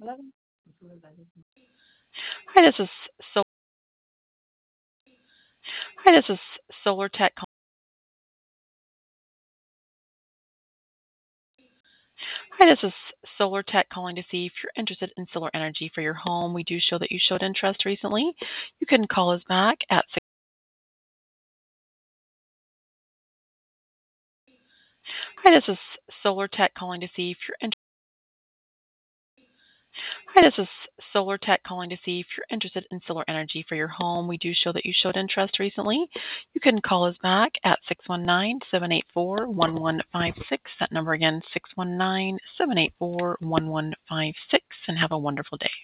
Hi, this is Sol- Hi, this is Solar Tech. Hi, this is Solar Tech calling to see if you're interested in solar energy for your home. We do show that you showed interest recently. You can call us back at six. Hi, this is Solar Tech calling to see if you're interested. Hi, this is Solar Tech calling to see if you're interested in solar energy for your home. We do show that you showed interest recently. You can call us back at 619-784-1156. That number again, 619-784-1156, and have a wonderful day.